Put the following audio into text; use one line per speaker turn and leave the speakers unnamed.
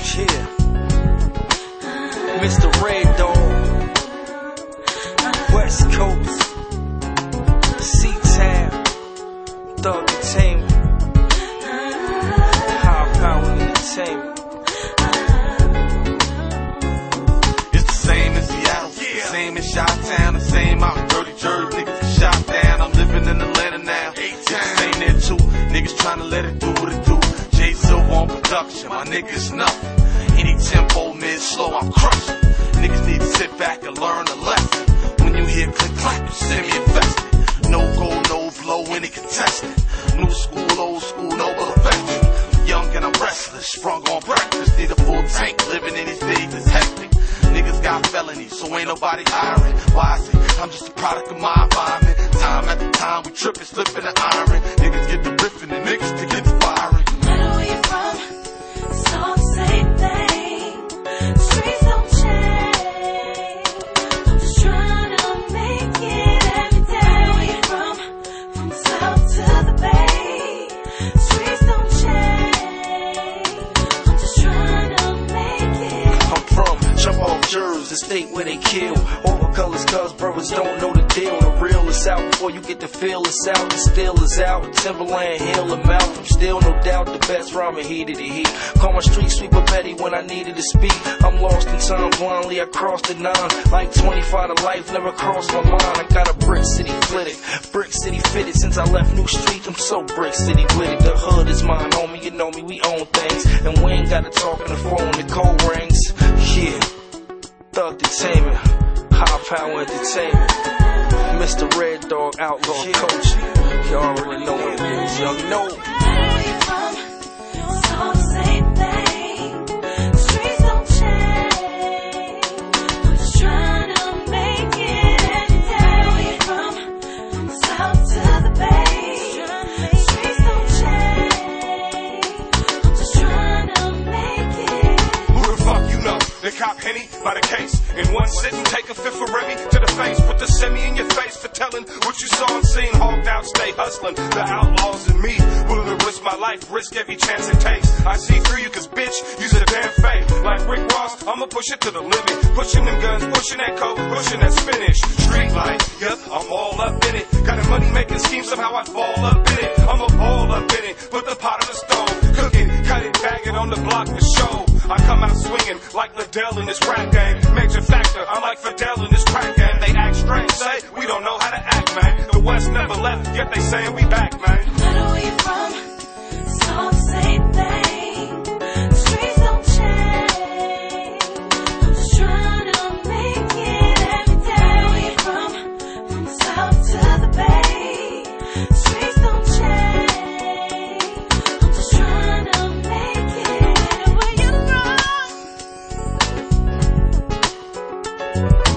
Yeah. Mr. Red Dog, West Coast, C-Town, Thug Entertainment, High Power Entertainment.
It's the same in Seattle, the same in Chi-Town, the same out in Dirty Jersey. Niggas get shot down. I'm living in Atlanta now. It's the same there too. Niggas tryna let it do what it do. J Silver on production, my niggas nothing. Any tempo, mid, slow, I'm crushing. Niggas need to sit back and learn a lesson. When you hear click clap, you semi-invested. No go, no blow, any contestant. New school, old school, noble affection. Young and I'm restless, sprung on breakfast. Need a full tank, living in these days is hectic. Niggas got felonies, so ain't nobody hiring. Why is it? I'm just a product of my environment. Time after time, we trippin', slippin' the iron. Niggas get the riffin' and niggas to get the firing.
No matter where you're from, it's all the same thing. Streets don't change. I'm just trying to make it every day. No matter where you're from the south to the bay. Streets don't change. I'm just trying to make it.
I'm from Jump Off Jersey, the state where they kill. Overcolors, cuz brothers don't know the deal. The real is out before you get the feel. It's out, the still is out. Timberland, Hill, and Mouth. I'm still no doubt the best rhymer heated the heat. Call my street sweeper Betty when I needed to speak. I'm lost in time, blindly I crossed the 9. Like 25 to life, never crossed my mind. I got a Brick City flitted, Brick City fitted. Since I left New Street, I'm so Brick City with it. The hood is mine, homie, you know me, we own things. And we ain't gotta talk on the phone, the code rings. Yeah, Thug Entertainment, High Power Entertainment, Mr. Red Dog, Outlaw Coach. You already know what it is, young know.
No matter where you're from, it's all the same thing. Streets don't change. I'm just trying to make it every day. No matter where you're from the south to the bay. Streets don't change. I'm just trying to make it.
Who the fuck you know? They cop Henny by the case. In one sitting, take a fifth of Remy to the face. Put the semi in your face for telling what you saw and seen. Hogged out, stay hustling. The outlaws and me. Willing to risk my life, risk every chance it takes. I see through you cause bitch, use a damn fake. Like Rick Ross, I'ma push it to the limit. Pushing them guns, pushing that coke, pushing that spinach. Street life, yep, I'm all up in it. Got a money making scheme, somehow I fall up in it. I'm a ball up in it, put the pot on the stove. Cook it, cut it, bag it on the block for show. I come out swinging like Liddell in this rap game. Major factor, I'm like Fidel in this crack game. They act strange, say we don't know how to act, man. The West never left, yet they saying we back, man.
No matter where you're from, it's all the same thing. Streets don't change. I'm just trying to make it every day. No matter where you're from the south to the bay. Streets don't change. I'm just trying to make it where you're from.